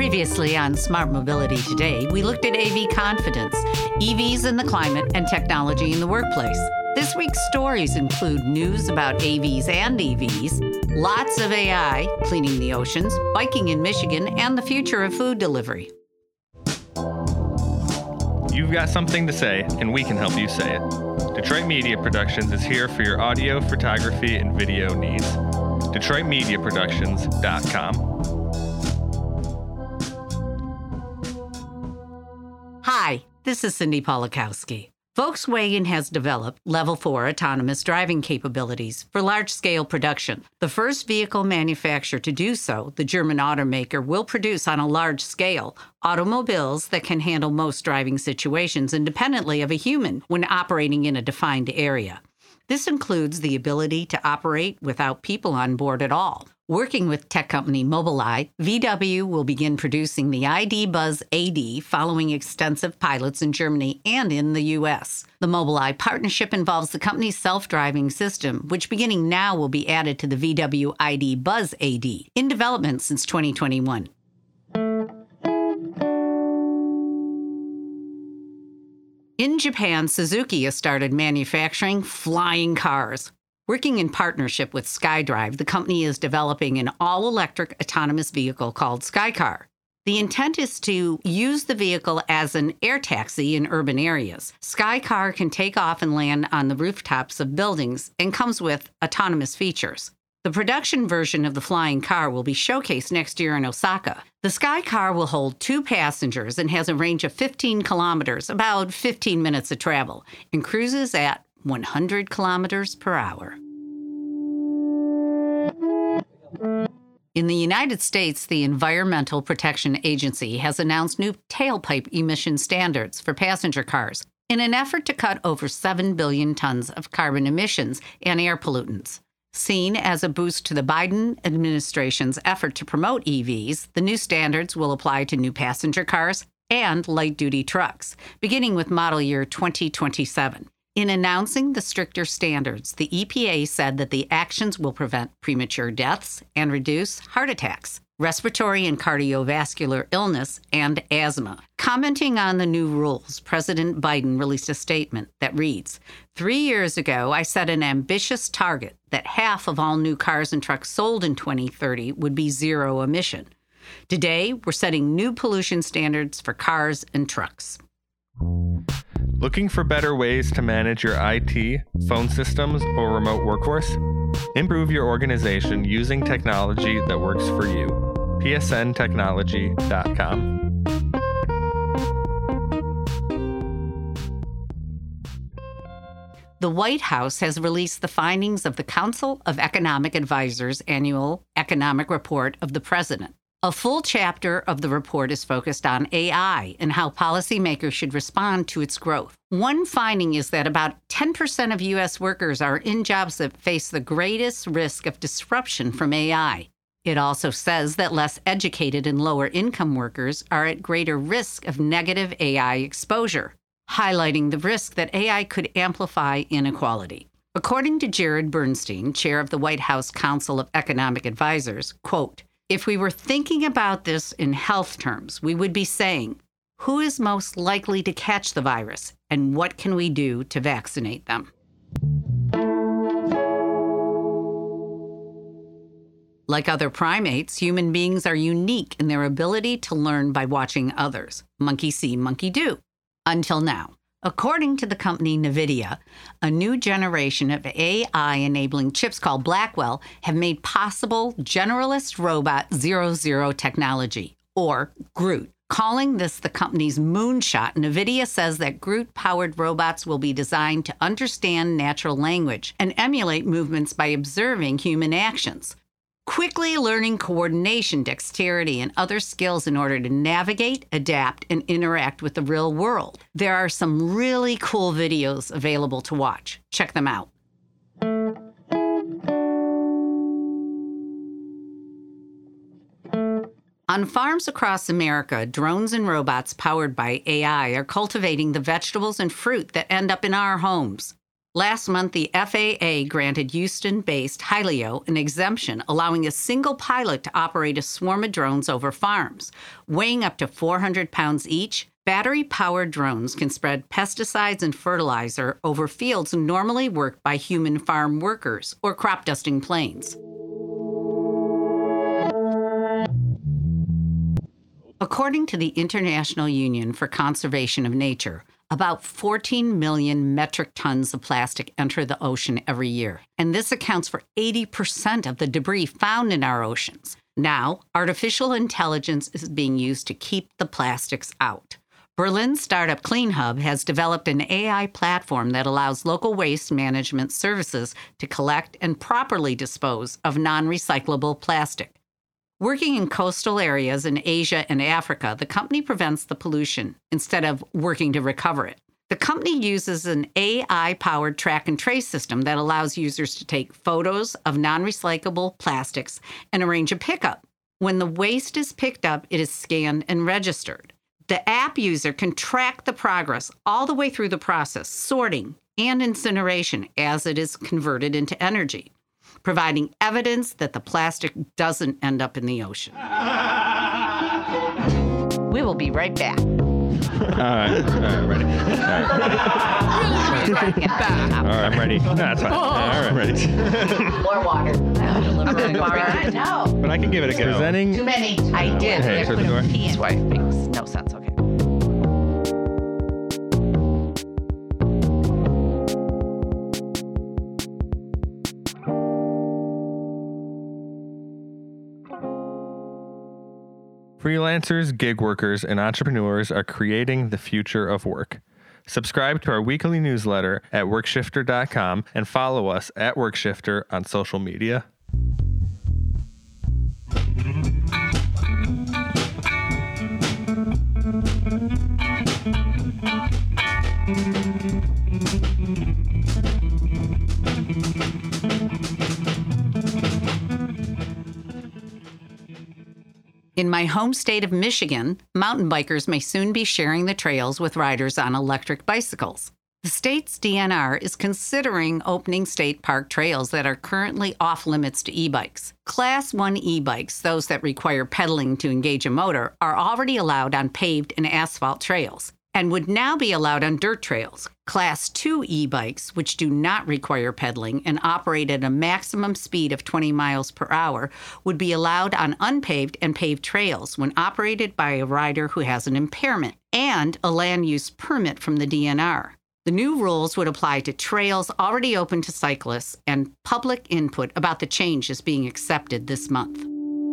Previously on Smart Mobility Today, we looked at AV confidence, EVs in the climate, and technology in the workplace. This week's stories include news about AVs and EVs, lots of AI, cleaning the oceans, biking in Michigan, and the future of food delivery. You've got something to say, and we can help you say it. Detroit Media Productions is here for your audio, photography, and video needs. DetroitMediaProductions.com. Hi, this is Cindy Polakowski. Volkswagen has developed Level 4 autonomous driving capabilities for large-scale production. The first vehicle manufacturer to do so, the German automaker, will produce on a large scale automobiles that can handle most driving situations independently of a human when operating in a defined area. This includes the ability to operate without people on board at all. Working with tech company Mobileye, VW will begin producing the ID. Buzz AD following extensive pilots in Germany and in the U.S. The Mobileye partnership involves the company's self-driving system, which beginning now will be added to the VW ID. Buzz AD, in development since 2021. In Japan, Suzuki has started manufacturing flying cars. Working in partnership with SkyDrive, the company is developing an all-electric autonomous vehicle called Skycar. The intent is to use the vehicle as an air taxi in urban areas. Skycar can take off and land on the rooftops of buildings and comes with autonomous features. The production version of the flying car will be showcased next year in Osaka. The Skycar will hold 2 passengers and has a range of 15 kilometers, about 15 minutes of travel, and cruises at 100 kilometers per hour. In the United States, the Environmental Protection Agency has announced new tailpipe emission standards for passenger cars in an effort to cut over 7 billion tons of carbon emissions and air pollutants. Seen as a boost to the Biden administration's effort to promote EVs, the new standards will apply to new passenger cars and light-duty trucks, beginning with model year 2027. In announcing the stricter standards, the EPA said that the actions will prevent premature deaths and reduce heart attacks, respiratory and cardiovascular illness, and asthma. Commenting on the new rules, President Biden released a statement that reads, 3 years ago, I set an ambitious target that half of all new cars and trucks sold in 2030 would be zero emission. Today, we're setting new pollution standards for cars and trucks. Looking for better ways to manage your IT, phone systems, or remote workforce? Improve your organization using technology that works for you. psntechnology.com. The White House has released the findings of the Council of Economic Advisors annual economic report of the president. A full chapter of the report is focused on AI and how policymakers should respond to its growth. One finding is that about 10% of U.S. workers are in jobs that face the greatest risk of disruption from AI. It also says that less educated and lower-income workers are at greater risk of negative AI exposure, highlighting the risk that AI could amplify inequality. According to Jared Bernstein, chair of the White House Council of Economic Advisors, quote, if we were thinking about this in health terms, we would be saying, who is most likely to catch the virus, and what can we do to vaccinate them? Like other primates, human beings are unique in their ability to learn by watching others. Monkey see, monkey do. Until now. According to the company NVIDIA, a new generation of AI-enabling chips called Blackwell have made possible generalist robot 00 technology, or GR00T. Calling this the company's moonshot, NVIDIA says that GR00T-powered robots will be designed to understand natural language and emulate movements by observing human actions, quickly learning coordination, dexterity, and other skills in order to navigate, adapt, and interact with the real world. There are some really cool videos available to watch. Check them out. On farms across America, drones and robots powered by AI are cultivating the vegetables and fruit that end up in our homes. Last month, the FAA granted Houston-based Hylio an exemption, allowing a single pilot to operate a swarm of drones over farms. Weighing up to 400 pounds each, battery-powered drones can spread pesticides and fertilizer over fields normally worked by human farm workers or crop dusting planes. According to the International Union for Conservation of Nature, about 14 million metric tons of plastic enter the ocean every year, and this accounts for 80% of the debris found in our oceans. Now, artificial intelligence is being used to keep the plastics out. Berlin startup CleanHub has developed an AI platform that allows local waste management services to collect and properly dispose of non-recyclable plastic. Working in coastal areas in Asia and Africa, the company prevents the pollution instead of working to recover it. The company uses an AI-powered track and trace system that allows users to take photos of non-recyclable plastics and arrange a pickup. When the waste is picked up, it is scanned and registered. The app user can track the progress all the way through the process, sorting and incineration as it is converted into energy, providing evidence that the plastic doesn't end up in the ocean. We will be right back. All right, ready. All right, I'm ready. No, that's fine. All right, I'm ready. More water. I'm going to go right now. But I can give it a go. Presenting. Too many. I did. Hey, shut the door. That's why it makes no sense. Okay. Freelancers, gig workers, and entrepreneurs are creating the future of work. Subscribe to our weekly newsletter at workshifter.com and follow us at Workshifter on social media. In my home state of Michigan, mountain bikers may soon be sharing the trails with riders on electric bicycles. The state's DNR is considering opening state park trails that are currently off-limits to e-bikes. Class 1 e-bikes, those that require pedaling to engage a motor, are already allowed on paved and asphalt trails and would now be allowed on dirt trails. Class 2 e-bikes, which do not require pedaling and operate at a maximum speed of 20 miles per hour, would be allowed on unpaved and paved trails when operated by a rider who has an impairment and a land use permit from the DNR. The new rules would apply to trails already open to cyclists, and public input about the change is being accepted this month.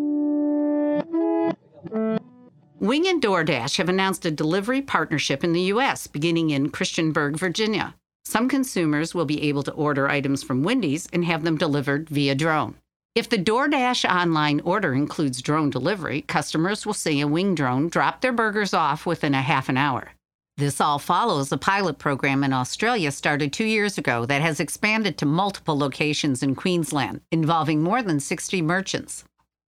Wing and DoorDash have announced a delivery partnership in the U.S., beginning in Christiansburg, Virginia. Some consumers will be able to order items from Wendy's and have them delivered via drone. If the DoorDash online order includes drone delivery, customers will see a Wing drone drop their burgers off within a half an hour. This all follows a pilot program in Australia started 2 years ago that has expanded to multiple locations in Queensland, involving more than 60 merchants.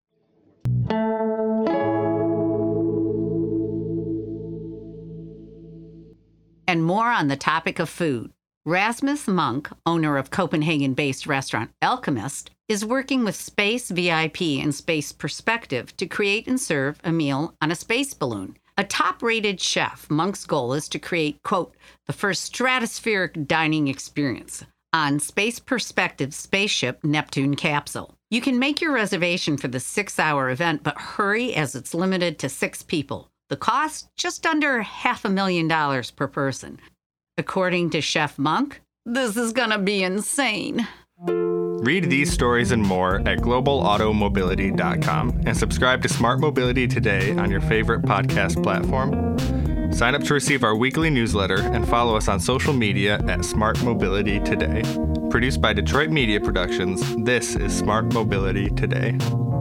And more on the topic of food. Rasmus Monk, owner of Copenhagen-based restaurant Alchemist, is working with Space VIP and Space Perspective to create and serve a meal on a space balloon. A top-rated chef, Monk's goal is to create, quote, the first stratospheric dining experience on Space Perspective's spaceship Neptune capsule. You can make your reservation for the 6-hour event, but hurry as it's limited to 6 people. The cost, just under $500,000 per person. According to Chef Monk, this is gonna be insane. Read these stories and more at globalautomobility.com and subscribe to Smart Mobility Today on your favorite podcast platform. Sign up to receive our weekly newsletter and follow us on social media at Smart Mobility Today. Produced by Detroit Media Productions, this is Smart Mobility Today.